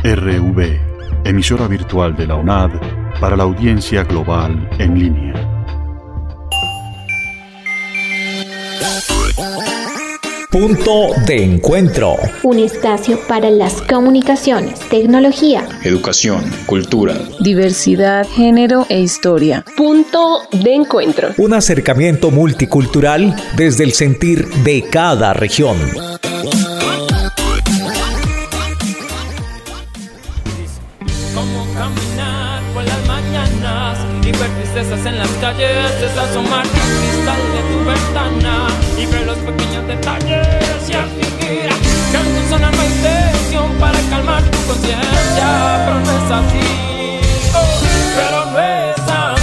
RV, emisora virtual de la UNAD para la audiencia global en línea. Punto de encuentro. Un espacio para las comunicaciones, tecnología, educación, cultura, diversidad, género e historia. Punto de encuentro. Un acercamiento multicultural desde el sentir de cada región. Como caminar por las mañanas y ver tristezas en las calles, es asomar el cristal de tu ventana y ver los pequeños detalles y fingir que no son una intención para calmar tu conciencia, pero no es así, pero no es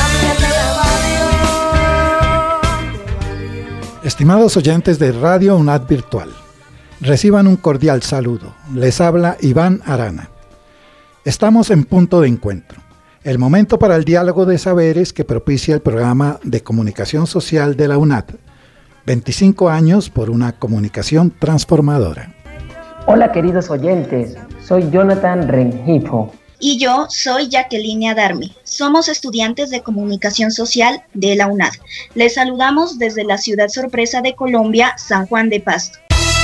así. Estimados oyentes de Radio UNAD Virtual, reciban un cordial saludo. Les habla Iván Arana. Estamos en Punto de Encuentro, el momento para el diálogo de saberes que propicia el programa de comunicación social de la UNAD. 25 años por una comunicación transformadora. Hola queridos oyentes, soy Jonathan Rengifo. Y yo soy Jacqueline Adarmi. Somos estudiantes de comunicación social de la UNAD. Les saludamos desde la ciudad sorpresa de Colombia, San Juan de Pasto.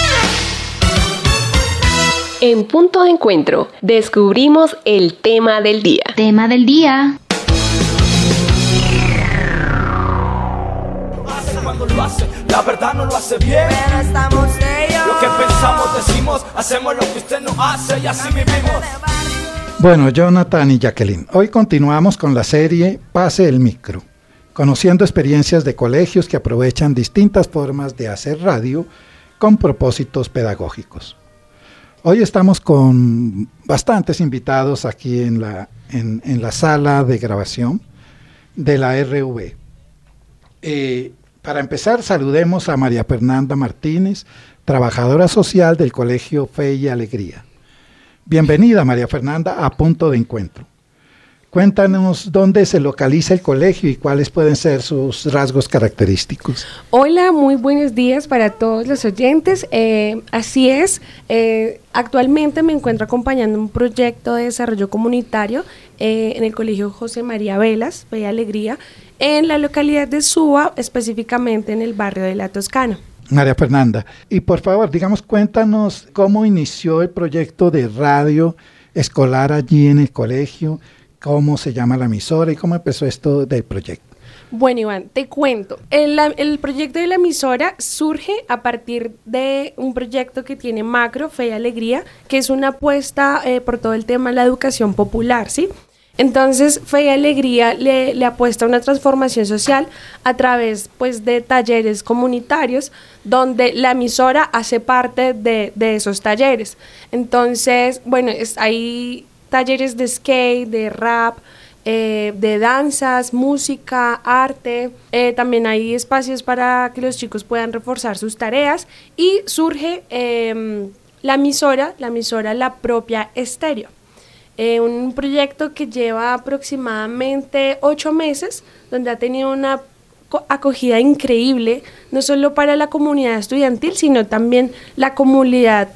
En Punto de Encuentro, descubrimos el tema del día. Tema del día. Cuando lo hace, la verdad no lo hace bien. Pero estamos ellos. Lo que pensamos, decimos, hacemos lo que usted no hace y así vivimos. Bueno, Jonathan y Jacqueline, hoy continuamos con la serie Pase el Micro, conociendo experiencias de colegios que aprovechan distintas formas de hacer radio con propósitos pedagógicos. Hoy estamos con bastantes invitados aquí en la sala de grabación de la RV. Para empezar, saludemos a María Fernanda Martínez, trabajadora social del Colegio Fe y Alegría. Bienvenida, María Fernanda, a Punto de Encuentro. Cuéntanos dónde se localiza el colegio y cuáles pueden ser sus rasgos característicos. Hola, muy buenos días para todos los oyentes. Así es, actualmente me encuentro acompañando un proyecto de desarrollo comunitario en el Colegio José María Velas, Fe y Alegría, en la localidad de Suba, específicamente en el barrio de La Toscana. María Fernanda, y por favor, cuéntanos cómo inició el proyecto de radio escolar allí en el colegio, cómo se llama la emisora y cómo empezó esto del proyecto. Bueno, Iván, te cuento. El proyecto de la emisora surge a partir de un proyecto que tiene Macro, Fe y Alegría, que es una apuesta por todo el tema de la educación popular, ¿sí? Entonces, Fe y Alegría le apuesta a una transformación social a través, pues, de talleres comunitarios donde la emisora hace parte de esos talleres. Entonces, bueno, hay talleres de skate, de rap, de danzas, música, arte. También hay espacios para que los chicos puedan reforzar sus tareas y surge la emisora La Propia Estéreo. Un proyecto que lleva aproximadamente 8 meses, donde ha tenido una acogida increíble, no solo para la comunidad estudiantil, sino también la comunidad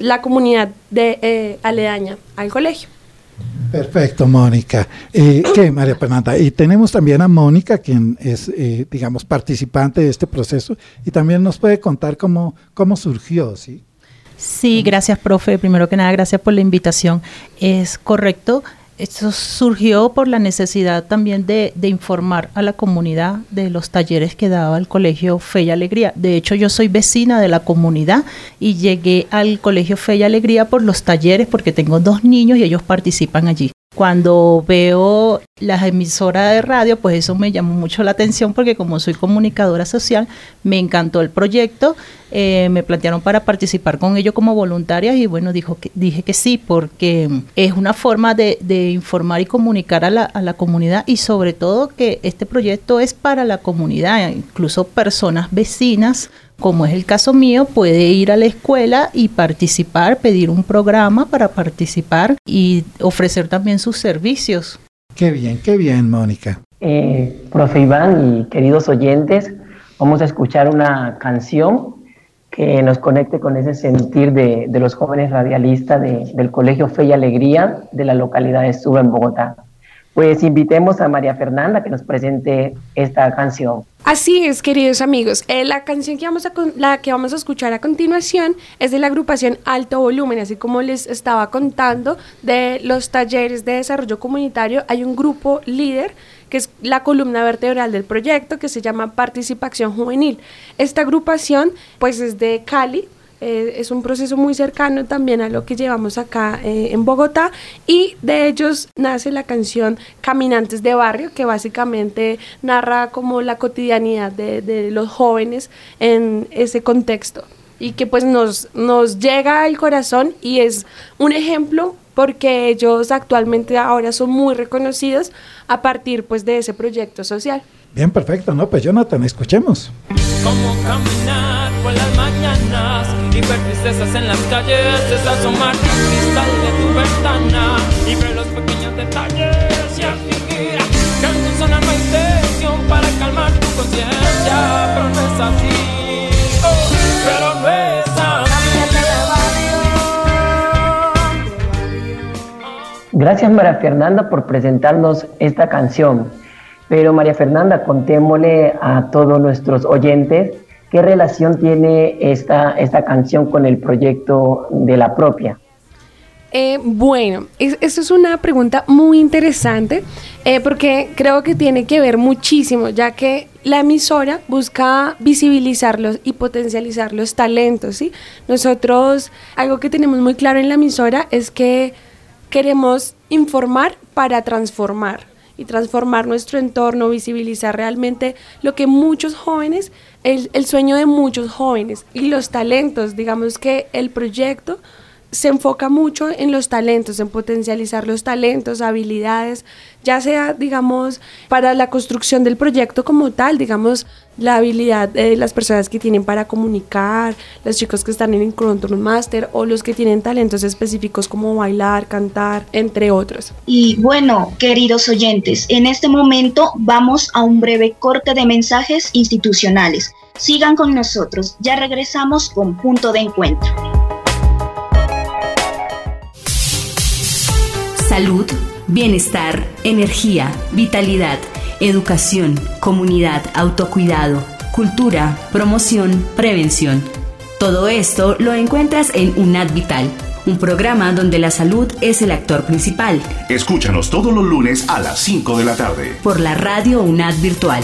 de aledaña al colegio. Perfecto, Mónica. ¿Qué, María Fernanda? Y tenemos también a Mónica, quien es, participante de este proceso, y también nos puede contar cómo surgió, ¿sí? Sí, gracias, profe. Primero que nada, gracias por la invitación. Es correcto. Esto surgió por la necesidad también de informar a la comunidad de los talleres que daba el Colegio Fe y Alegría. De hecho, yo soy vecina de la comunidad y llegué al Colegio Fe y Alegría por los talleres porque tengo 2 niños y ellos participan allí. Cuando veo las emisoras de radio, pues eso me llamó mucho la atención porque como soy comunicadora social, me encantó el proyecto, me plantearon para participar con ellos como voluntaria y bueno, dije que sí, porque es una forma de informar y comunicar a la comunidad y sobre todo que este proyecto es para la comunidad, incluso personas vecinas, como es el caso mío, puede ir a la escuela y participar, pedir un programa para participar y ofrecer también sus servicios. Qué bien, Mónica. Profe Iván y queridos oyentes, vamos a escuchar una canción que que nos conecte con ese sentir de los jóvenes radialistas del Colegio Fe y Alegría de la localidad de Suba en Bogotá. Pues invitemos a María Fernanda que nos presente esta canción. Así es, queridos amigos. La canción que vamos a escuchar a continuación es de la agrupación Alto Volumen. Así como les estaba contando de los talleres de desarrollo comunitario, hay un grupo líder que es la columna vertebral del proyecto, que se llama Participación Juvenil. Esta agrupación pues es de Cali. Es un proceso muy cercano también a lo que llevamos acá en Bogotá, y de ellos nace la canción Caminantes de Barrio, que básicamente narra como la cotidianidad de los jóvenes en ese contexto, y que pues nos llega al corazón, y es un ejemplo porque ellos actualmente ahora son muy reconocidos a partir pues de ese proyecto social. Bien, perfecto, ¿no? Pues Jonathan, escuchemos. Como caminar por las mañanas y ver tristezas en las calles, es asomar el cristal de tu ventana y ver los pequeños detalles y fingir que no son una intención para calmar tu conciencia, pero no es así, pero no es así. Gracias, María Fernanda, por presentarnos esta canción. Pero María Fernanda, contémosle a todos nuestros oyentes qué relación tiene esta canción con el proyecto de La Propia. Bueno, esto es una pregunta muy interesante porque creo que tiene que ver muchísimo, ya que la emisora busca visibilizarlos y potencializar los talentos, ¿sí? Nosotros, algo que tenemos muy claro en la emisora es que queremos informar para transformar. Y transformar nuestro entorno, visibilizar realmente lo que muchos jóvenes, el sueño de muchos jóvenes y los talentos. Digamos que el proyecto se enfoca mucho en los talentos, en potencializar los talentos, habilidades, ya sea, digamos, para la construcción del proyecto como tal, digamos, la habilidad de las personas que tienen para comunicar, los chicos que están en el Control Master o los que tienen talentos específicos como bailar, cantar, entre otros. Y bueno, queridos oyentes, en este momento vamos a un breve corte de mensajes institucionales. Sigan con nosotros, ya regresamos con Punto de Encuentro. Salud, bienestar, energía, vitalidad, educación, comunidad, autocuidado, cultura, promoción, prevención. Todo esto lo encuentras en UNAD Vital, un programa donde la salud es el actor principal. Escúchanos todos los lunes a las 5 de la tarde. Por la radio UNAD Virtual.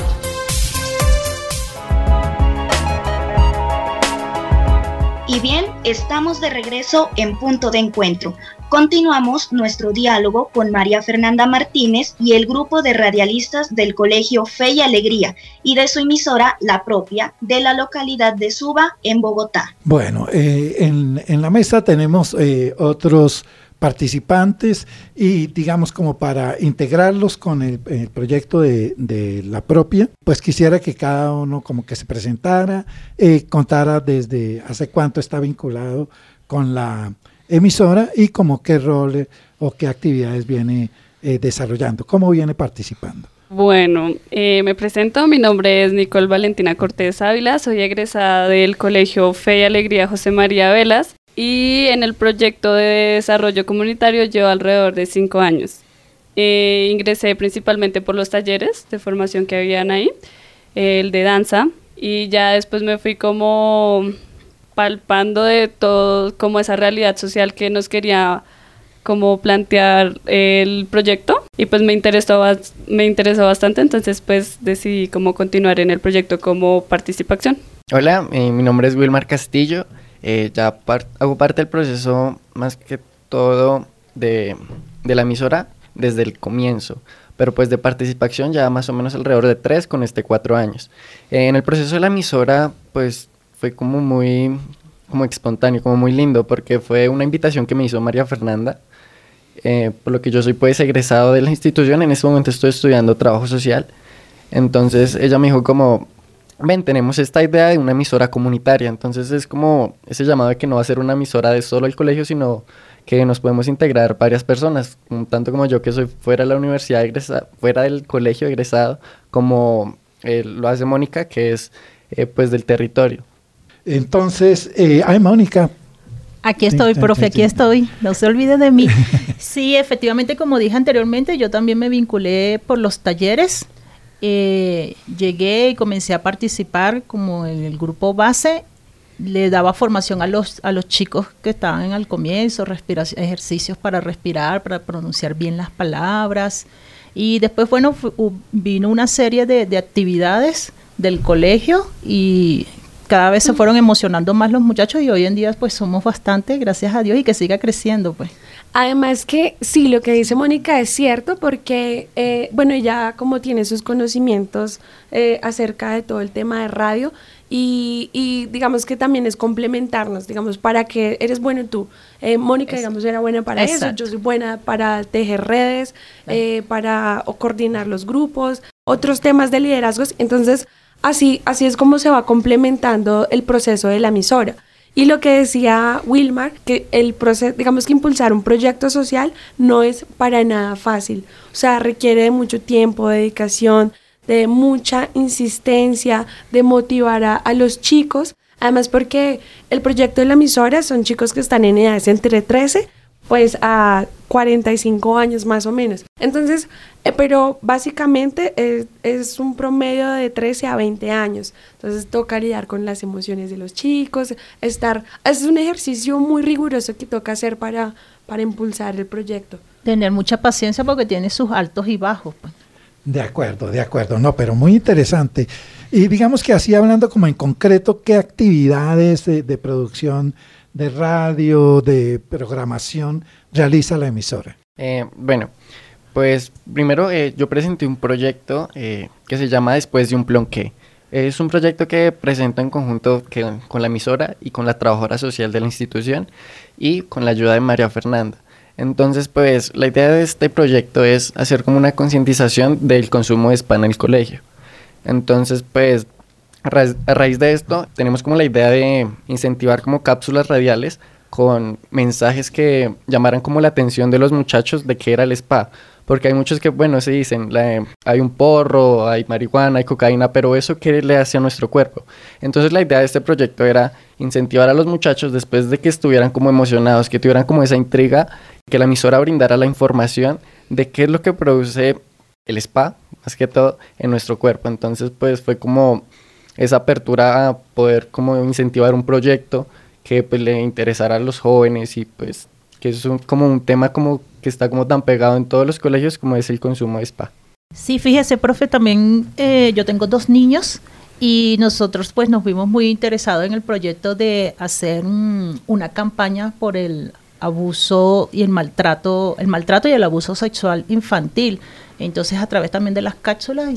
Y bien, estamos de regreso en Punto de Encuentro. Continuamos nuestro diálogo con María Fernanda Martínez y el grupo de radialistas del Colegio Fe y Alegría y de su emisora La Propia de la localidad de Suba en Bogotá. Bueno, en la mesa tenemos otros participantes y digamos como para integrarlos con el proyecto de La Propia, pues quisiera que cada uno como que se presentara, contara desde hace cuánto está vinculado con la emisora y como qué rol o qué actividades viene desarrollando, cómo viene participando. Bueno, me presento, mi nombre es Nicole Valentina Cortés Ávila, soy egresada del Colegio Fe y Alegría José María Velas y en el proyecto de desarrollo comunitario llevo alrededor de 5 años. Ingresé principalmente por los talleres de formación que habían ahí, el de danza, y ya después me fui como palpando de todo como esa realidad social que nos quería como plantear el proyecto y pues me interesó bastante, entonces pues decidí como continuar en el proyecto como participación. Hola, mi nombre es Wilmar Castillo, hago parte del proceso más que todo de la emisora desde el comienzo, pero pues de participación ya más o menos alrededor de 3 con 4 años. En el proceso de la emisora pues fue como muy espontáneo, como muy lindo, porque fue una invitación que me hizo María Fernanda, por lo que yo soy pues egresado de la institución, en este momento estoy estudiando trabajo social, entonces ella me dijo como, ven, tenemos esta idea de una emisora comunitaria, entonces es como ese llamado de que no va a ser una emisora de solo el colegio, sino que nos podemos integrar varias personas, tanto como yo que soy fuera de la universidad fuera del colegio egresado, como lo hace Mónica, que es pues del territorio. Entonces, Mónica. Aquí estoy, profe, aquí estoy. No se olvide de mí. Sí, efectivamente, como dije anteriormente, yo también me vinculé por los talleres. Llegué y comencé a participar como en el grupo base. Le daba formación a los chicos que estaban al comienzo, ejercicios para respirar, para pronunciar bien las palabras. Y después, bueno, vino una serie de actividades del colegio y cada vez se fueron emocionando más los muchachos y hoy en día pues somos bastante, gracias a Dios, y que siga creciendo pues. Además que sí, lo que dice Mónica es cierto porque, bueno, ella como tiene sus conocimientos acerca de todo el tema de radio y digamos que también es complementarnos, digamos, para que eres bueno tú. Mónica, digamos, era buena para eso, yo soy buena para tejer redes, para coordinar los grupos, otros temas de liderazgos, entonces así es como se va complementando el proceso de la emisora. Y lo que decía Wilmar, que el proceso, digamos que impulsar un proyecto social no es para nada fácil. O sea, requiere de mucho tiempo, dedicación, de mucha insistencia, de motivar a los chicos. Además porque el proyecto de la emisora son chicos que están en edades entre 13 pues a 45 años más o menos. Entonces, pero básicamente es un promedio de 13 a 20 años. Entonces toca lidiar con las emociones de los chicos, es un ejercicio muy riguroso que toca hacer para impulsar el proyecto. Tener mucha paciencia porque tiene sus altos y bajos. Pues. De acuerdo, no, pero muy interesante. Y digamos que así hablando como en concreto, ¿qué actividades de producción de radio, de programación realiza la emisora? Bueno, pues primero yo presenté un proyecto que se llama Después de un Plonqué. Es un proyecto que presento en conjunto con la emisora y con la trabajadora social de la institución y con la ayuda de María Fernanda. Entonces, pues la idea de este proyecto es hacer como una concientización del consumo de spa en el colegio. Entonces, pues a raíz de esto tenemos como la idea de incentivar como cápsulas radiales con mensajes que llamaran como la atención de los muchachos de qué era el spa, porque hay muchos que, bueno, se dicen, hay un porro, hay marihuana, hay cocaína, pero eso qué le hace a nuestro cuerpo. Entonces la idea de este proyecto era incentivar a los muchachos después de que estuvieran como emocionados, que tuvieran como esa intriga, que la emisora brindara la información de qué es lo que produce el spa, más que todo, en nuestro cuerpo. Entonces pues fue como esa apertura a poder como incentivar un proyecto que pues le interesara a los jóvenes y pues que es como un tema como que está como tan pegado en todos los colegios como es el consumo de spa. Sí, fíjese, profe, también yo tengo 2 niños y nosotros pues nos vimos muy interesados en el proyecto de hacer una campaña por el abuso y el maltrato y el abuso sexual infantil. Entonces a través también de las cápsulas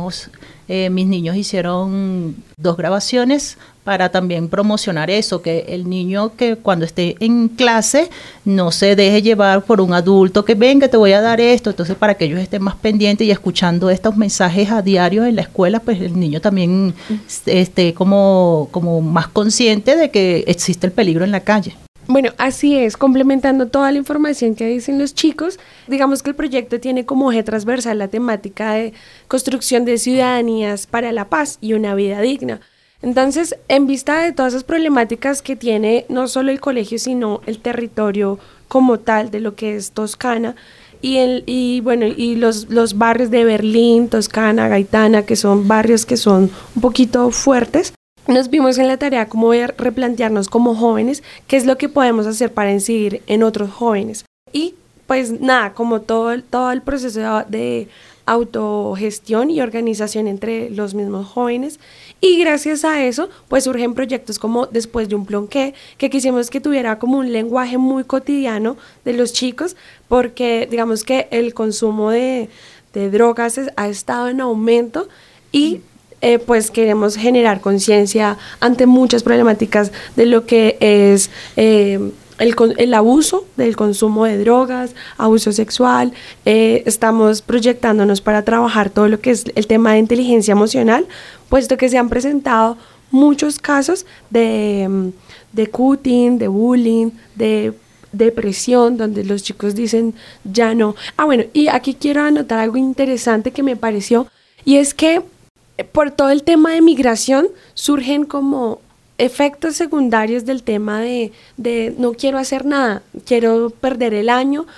mis niños hicieron 2 grabaciones para también promocionar eso, que el niño que cuando esté en clase no se deje llevar por un adulto que venga, te voy a dar esto. Entonces para que ellos estén más pendientes y escuchando estos mensajes a diario en la escuela, pues el niño también esté como más consciente de que existe el peligro en la calle. Bueno, así es, complementando toda la información que dicen los chicos, digamos que el proyecto tiene como eje transversal la temática de construcción de ciudadanías para la paz y una vida digna. Entonces, en vista de todas esas problemáticas que tiene no solo el colegio, sino el territorio como tal de lo que es Toscana, y los barrios de Berlín, Toscana, Gaitana, que son barrios que son un poquito fuertes, nos vimos en la tarea como de replantearnos como jóvenes qué es lo que podemos hacer para incidir en otros jóvenes. Y pues nada, como todo el proceso de autogestión y organización entre los mismos jóvenes. Y gracias a eso, pues surgen proyectos como Después de un Plonqué, que quisimos que tuviera como un lenguaje muy cotidiano de los chicos, porque digamos que el consumo de drogas ha estado en aumento y pues queremos generar conciencia ante muchas problemáticas de lo que es el abuso del consumo de drogas, abuso sexual. Estamos proyectándonos para trabajar todo lo que es el tema de inteligencia emocional, puesto que se han presentado muchos casos de cutting, de bullying, de depresión, donde los chicos dicen ya no. Bueno, y aquí quiero anotar algo interesante que me pareció, y es que por todo el tema de migración surgen como efectos secundarios del tema de no quiero hacer nada, quiero perder el año,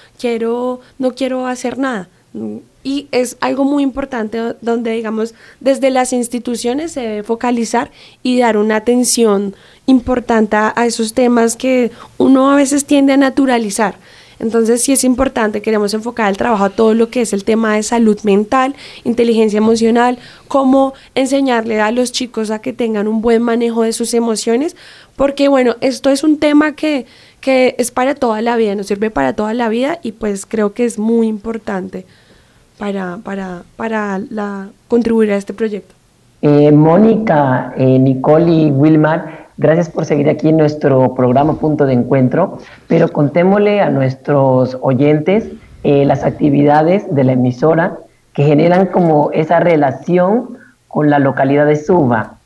no quiero hacer nada. Y es algo muy importante donde, digamos, desde las instituciones se debe focalizar y dar una atención importante a esos temas que uno a veces tiende a naturalizar. Entonces sí es importante, queremos enfocar el trabajo a todo lo que es el tema de salud mental, inteligencia emocional, cómo enseñarle a los chicos a que tengan un buen manejo de sus emociones, porque bueno, esto es un tema que es para toda la vida, nos sirve para toda la vida y pues creo que es muy importante para contribuir a este proyecto. Mónica, Nicole y Wilmar, gracias por seguir aquí en nuestro programa Punto de Encuentro, pero contémosle a nuestros oyentes las actividades de la emisora que generan como esa relación con la localidad de Suba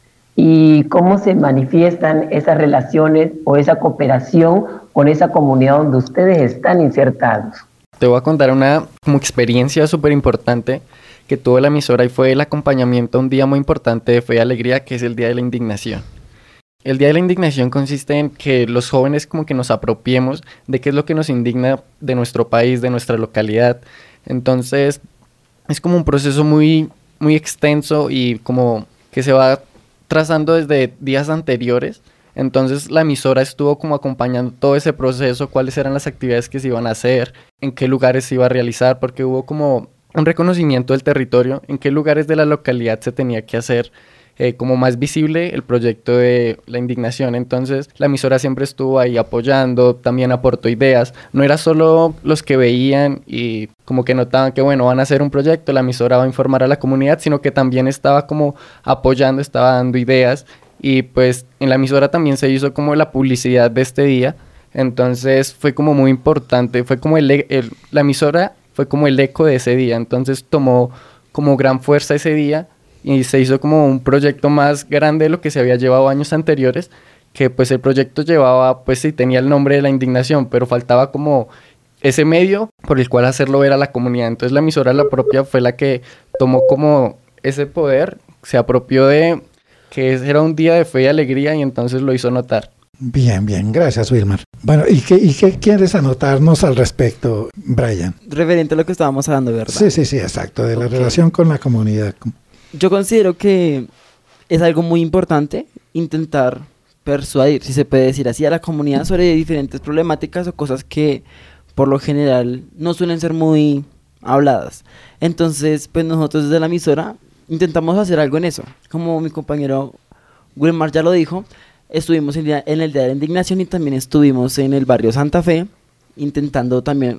y cómo se manifiestan esas relaciones o esa cooperación con esa comunidad donde ustedes están insertados. Te voy a contar una como experiencia súper importante que tuvo la emisora y fue el acompañamiento a un día muy importante de Fe y Alegría, que es el Día de la Indignación. El Día de la Indignación consiste en que los jóvenes como que nos apropiemos de qué es lo que nos indigna de nuestro país, de nuestra localidad. Entonces es como un proceso muy, muy extenso y como que se va trazando desde días anteriores. Entonces la emisora estuvo como acompañando todo ese proceso, cuáles eran las actividades que se iban a hacer, en qué lugares se iba a realizar, porque hubo como un reconocimiento del territorio, en qué lugares de la localidad se tenía que hacer como más visible el proyecto de la indignación. Entonces la emisora siempre estuvo ahí apoyando, también aportó ideas, no era solo los que veían y como que notaban que bueno, van a hacer un proyecto, la emisora va a informar a la comunidad, sino que también estaba como apoyando, estaba dando ideas. Y pues en la emisora también se hizo como la publicidad de este día, entonces fue como muy importante, fue como la emisora fue como el eco de ese día, entonces tomó como gran fuerza ese día y se hizo como un proyecto más grande de lo que se había llevado años anteriores, que pues el proyecto llevaba, pues sí, tenía el nombre de la indignación, pero faltaba como ese medio por el cual hacerlo ver a la comunidad, entonces la emisora la propia fue la que tomó como ese poder, se apropió de que era un día de fe y alegría y entonces lo hizo notar. Bien, gracias Wilmar. Bueno, ¿y qué quieres anotarnos al respecto, Brian? Referente a lo que estábamos hablando, ¿verdad? Sí, exacto, de la relación con la comunidad. Yo considero que es algo muy importante intentar persuadir, si se puede decir así, a la comunidad sobre diferentes problemáticas o cosas que por lo general no suelen ser muy habladas. Entonces, pues nosotros desde la emisora intentamos hacer algo en eso. Como mi compañero Wilmar ya lo dijo, estuvimos en el Día de la Indignación y también estuvimos en el barrio Santa Fe, intentando también,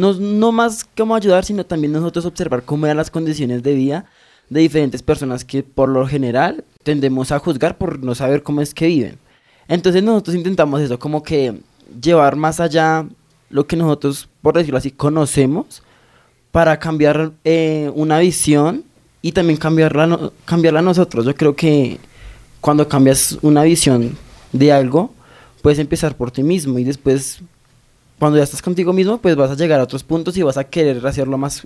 no más como ayudar, sino también nosotros observar cómo eran las condiciones de vida de diferentes personas que por lo general tendemos a juzgar por no saber cómo es que viven. Entonces nosotros intentamos eso, como que llevar más allá lo que nosotros, por decirlo así, conocemos, para cambiar una visión y también cambiarla nosotros. Yo creo que cuando cambias una visión de algo, puedes empezar por ti mismo y después, cuando ya estás contigo mismo, pues vas a llegar a otros puntos y vas a querer hacerlo más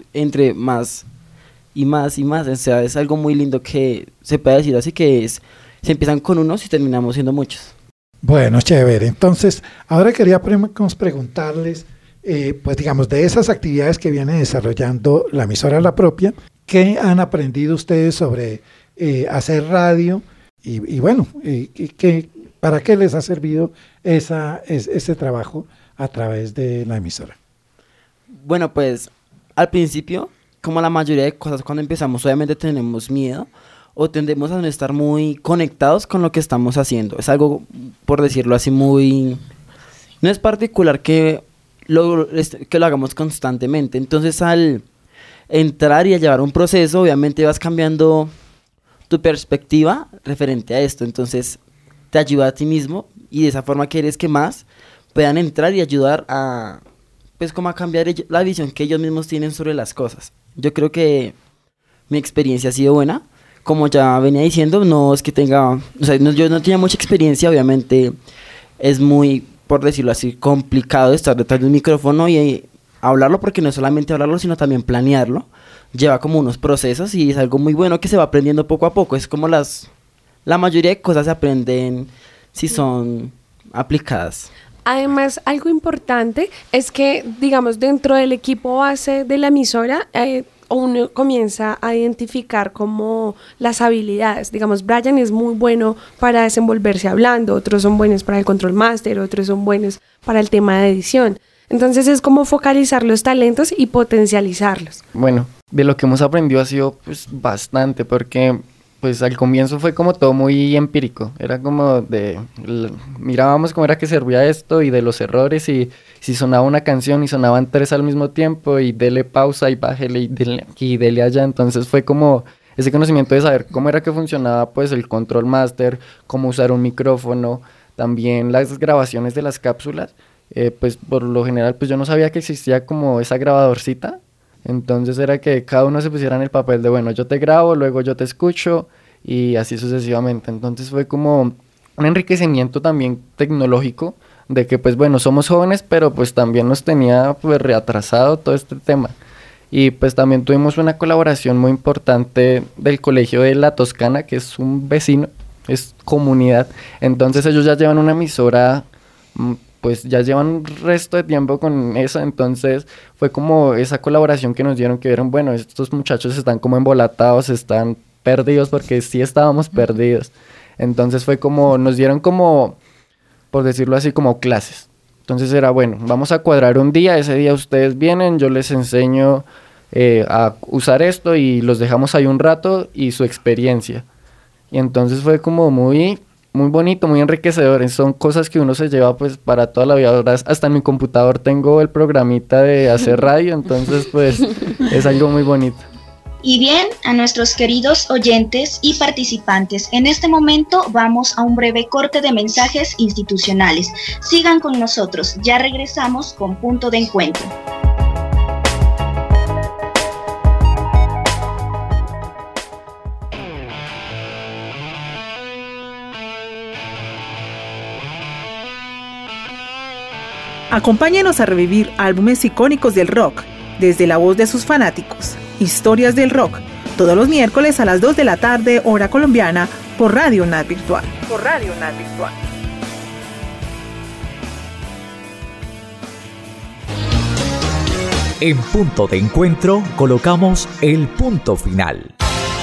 y más. O sea, es algo muy lindo que se puede decir así, que se empiezan con unos y terminamos siendo muchos. Bueno, chévere. Entonces, ahora queríamos preguntarles, pues digamos, de esas actividades que viene desarrollando la emisora La Propia, ¿qué han aprendido ustedes sobre hacer radio? Y bueno, ¿para qué les ha servido ese trabajo a través de la emisora? Bueno, pues al principio, como la mayoría de cosas cuando empezamos, obviamente tenemos miedo o tendemos a no estar muy conectados con lo que estamos haciendo. Es algo, por decirlo así, muy... No es particular que lo hagamos constantemente. Entonces, al entrar y a llevar un proceso, obviamente vas cambiando tu perspectiva referente a esto. Entonces, te ayuda a ti mismo y de esa forma quieres que más puedan entrar y ayudar a, pues, como a cambiar la visión que ellos mismos tienen sobre las cosas. Yo creo que mi experiencia ha sido buena. Como ya venía diciendo, no es que tenga... O sea, yo no tenía mucha experiencia, obviamente es muy, por decirlo así, complicado estar detrás de un micrófono y hablarlo, porque no es solamente hablarlo, sino también planearlo. Lleva como unos procesos y es algo muy bueno que se va aprendiendo poco a poco. Es como la mayoría de cosas se aprenden si son aplicadas. Además, algo importante es que, digamos, dentro del equipo base de la emisora, uno comienza a identificar como las habilidades. Digamos, Brian es muy bueno para desenvolverse hablando, otros son buenos para el control master, otros son buenos para el tema de edición. Entonces es como focalizar los talentos y potencializarlos. Bueno, de lo que hemos aprendido ha sido pues bastante, porque pues al comienzo fue como todo muy empírico, era como mirábamos cómo era que servía esto y de los errores y si sonaba una canción y sonaban 3 al mismo tiempo y dele pausa y bájele y dele aquí y dele allá, entonces fue como ese conocimiento de saber cómo era que funcionaba pues el control master, cómo usar un micrófono, también las grabaciones de las cápsulas, pues por lo general pues yo no sabía que existía como esa grabadorcita. Entonces era que cada uno se pusiera en el papel de, bueno, yo te grabo, luego yo te escucho y así sucesivamente. Entonces fue como un enriquecimiento también tecnológico de que pues bueno, somos jóvenes, pero pues también nos tenía pues reatrasado todo este tema. Y pues también tuvimos una colaboración muy importante del Colegio de La Toscana, que es un vecino, es comunidad. Entonces ellos ya llevan una emisora, pues ya llevan un resto de tiempo con eso, entonces fue como esa colaboración que nos dieron, que vieron, bueno, estos muchachos están como embolatados, están perdidos, porque sí estábamos perdidos. Entonces fue como, nos dieron como, por decirlo así, como clases. Entonces era, bueno, vamos a cuadrar un día, ese día ustedes vienen, yo les enseño a usar esto y los dejamos ahí un rato y su experiencia. Y entonces fue como muy bonito, muy enriquecedor. Son cosas que uno se lleva pues para toda la vida. Ahora hasta en mi computador tengo el programita de hacer radio, entonces pues es algo muy bonito. Y bien, a nuestros queridos oyentes y participantes, en este momento vamos a un breve corte de mensajes institucionales. Sigan con nosotros, ya regresamos con Punto de Encuentro. Acompáñenos a revivir álbumes icónicos del rock, desde la voz de sus fanáticos. Historias del rock, todos los miércoles a las 2 de la tarde, hora colombiana, por Radio UNAD Virtual. En Punto de Encuentro colocamos el punto final.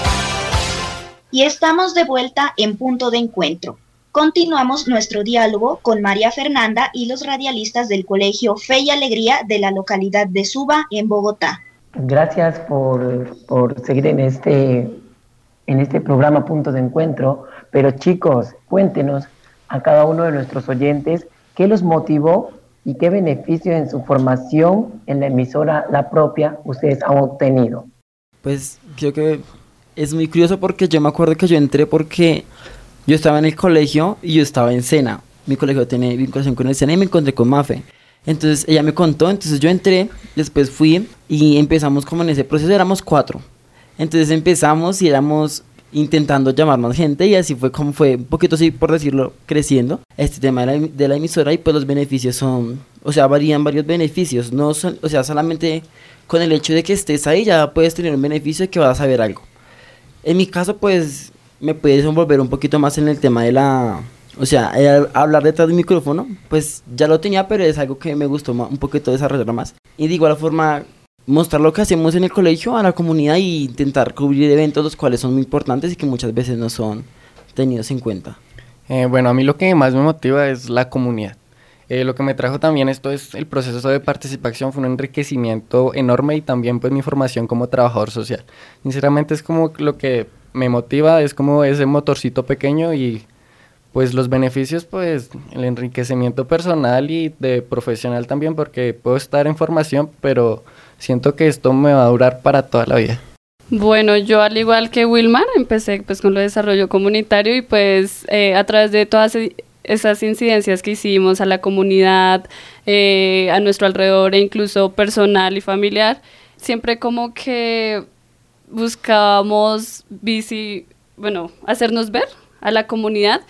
Y estamos de vuelta en Punto de Encuentro. Continuamos nuestro diálogo con María Fernanda y los radialistas del Colegio Fe y Alegría de la localidad de Suba, en Bogotá. Gracias por seguir en este programa Punto de Encuentro. Pero chicos, cuéntenos a cada uno de nuestros oyentes qué los motivó y qué beneficio en su formación en la emisora La Propia ustedes han obtenido. Pues creo que es muy curioso porque yo me acuerdo que yo entré porque yo estaba en el colegio y yo estaba en SENA. Mi colegio tiene vinculación con el SENA y me encontré con Mafe. Entonces ella me contó, entonces yo entré, después fui y empezamos como en ese proceso, éramos 4. Entonces empezamos y éramos intentando llamar más gente y así fue como fue, un poquito así por decirlo, creciendo este tema de la emisora. Y pues los beneficios son, o sea, varían varios beneficios, no son, o sea, solamente con el hecho de que estés ahí ya puedes tener un beneficio de que vas a saber algo. En mi caso pues me pude desenvolver un poquito más en el tema de o sea, hablar detrás del micrófono, pues ya lo tenía, pero es algo que me gustó un poquito desarrollar más. Y de igual forma, mostrar lo que hacemos en el colegio a la comunidad y intentar cubrir eventos los cuales son muy importantes y que muchas veces no son tenidos en cuenta. Bueno, a mí lo que más me motiva es la comunidad. Lo que me trajo también esto es el proceso de participación, fue un enriquecimiento enorme y también pues mi formación como trabajador social. Sinceramente es como lo que me motiva, es como ese motorcito pequeño y pues los beneficios, pues el enriquecimiento personal y de profesional también, porque puedo estar en formación, pero siento que esto me va a durar para toda la vida. Bueno, yo al igual que Wilmar, empecé pues con lo de desarrollo comunitario y pues a través de todas esas incidencias que hicimos a la comunidad, a nuestro alrededor e incluso personal y familiar, siempre como que buscábamos hacernos ver a la comunidad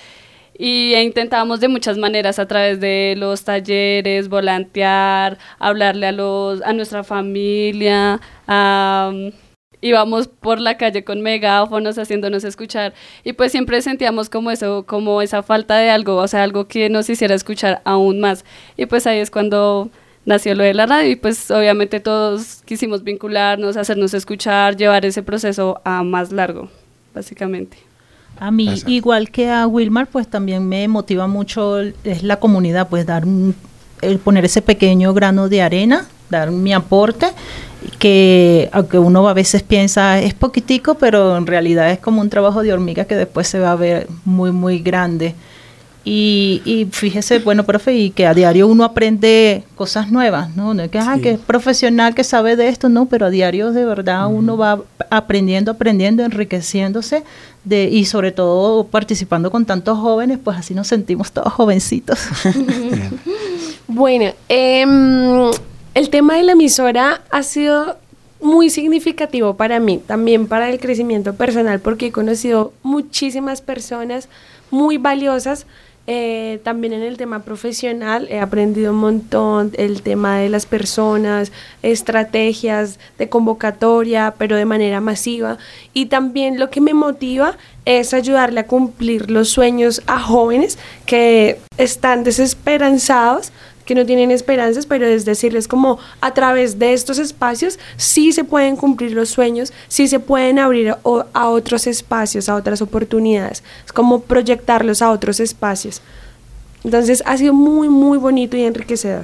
e intentábamos de muchas maneras a través de los talleres, volantear, hablarle a nuestra familia, íbamos por la calle con megáfonos haciéndonos escuchar y pues siempre sentíamos como eso, como esa falta de algo, o sea, algo que nos hiciera escuchar aún más. Y pues ahí es cuando nació lo de la radio y pues obviamente todos quisimos vincularnos, hacernos escuchar, llevar ese proceso a más largo, básicamente. A mí, igual que a Wilmar, pues también me motiva mucho es la comunidad, pues poner ese pequeño grano de arena, dar mi aporte, que aunque uno a veces piensa es poquitico, pero en realidad es como un trabajo de hormiga que después se va a ver muy, muy grande. Y fíjese, bueno, profe, y que a diario uno aprende cosas nuevas, ¿no? No es que, que es profesional, que sabe de esto, no, pero a diario de verdad uno va aprendiendo, enriqueciéndose y sobre todo participando con tantos jóvenes, pues así nos sentimos todos jovencitos. Bueno, el tema de la emisora ha sido muy significativo para mí, también para el crecimiento personal, porque he conocido muchísimas personas muy valiosas. También en el tema profesional he aprendido un montón, el tema de las personas, estrategias de convocatoria, pero de manera masiva, y también lo que me motiva es ayudarle a cumplir los sueños a jóvenes que están desesperanzados, que no tienen esperanzas, pero es decirles como a través de estos espacios sí se pueden cumplir los sueños, sí se pueden abrir a otros espacios, a otras oportunidades, es como proyectarlos a otros espacios. Entonces ha sido muy, muy bonito y enriquecedor.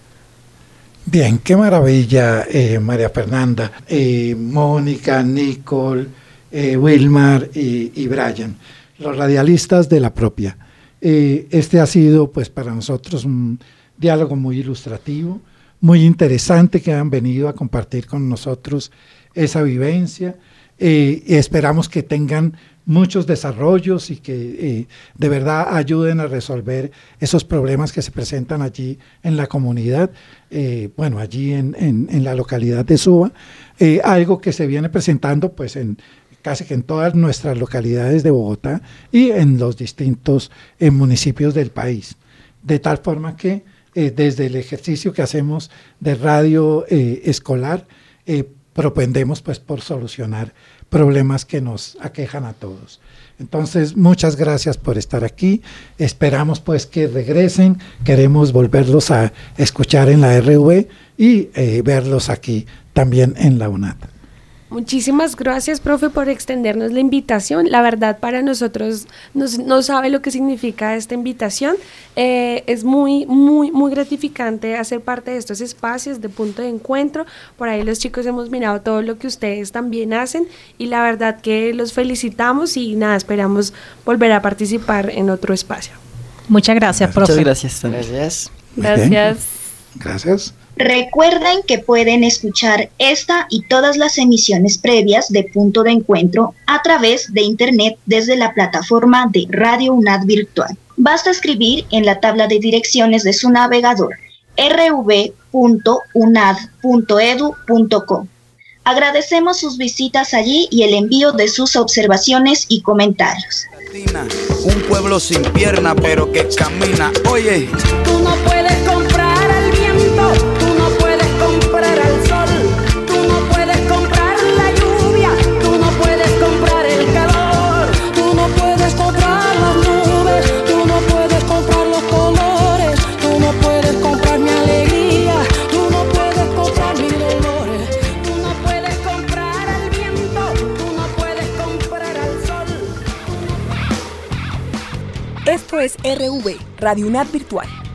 Bien, qué maravilla, María Fernanda, Mónica, Nicole, Wilmar y Brian, los radialistas de La Propia. Este ha sido pues para nosotros un diálogo muy ilustrativo, muy interesante, que han venido a compartir con nosotros esa vivencia. Esperamos que tengan muchos desarrollos y que de verdad ayuden a resolver esos problemas que se presentan allí en la comunidad, allí en la localidad de Suba, algo que se viene presentando pues casi que en todas nuestras localidades de Bogotá y en los distintos municipios del país, de tal forma que desde el ejercicio que hacemos de radio escolar, propendemos pues por solucionar problemas que nos aquejan a todos. Entonces, muchas gracias por estar aquí. Esperamos pues que regresen. Queremos volverlos a escuchar en la RV y verlos aquí también en la UNAD. Muchísimas gracias, profe, por extendernos la invitación. La verdad, para nosotros no sabe lo que significa esta invitación. Es muy, muy, muy gratificante hacer parte de estos espacios de punto de encuentro. Por ahí los chicos hemos mirado todo lo que ustedes también hacen y la verdad que los felicitamos y nada, esperamos volver a participar en otro espacio. Muchas gracias, profe. Muchas gracias. Gracias. Gracias. Recuerden que pueden escuchar esta y todas las emisiones previas de Punto de Encuentro a través de internet desde la plataforma de Radio UNAD Virtual. Basta escribir en la tabla de direcciones de su navegador rv.unad.edu.co. Agradecemos sus visitas allí y el envío de sus observaciones y comentarios. Un pueblo sin pierna pero que camina. Oye, tú no puedes comprar al viento, tú no puedes comprar al sol, tú no puedes comprar la lluvia, tú no puedes comprar el calor, tú no puedes comprar las nubes, tú no puedes comprar los colores, tú no puedes comprar mi alegría, tú no puedes comprar mis dolores, tú no puedes comprar al viento, tú no puedes comprar al sol. Esto es RV, Radio UNAD Virtual.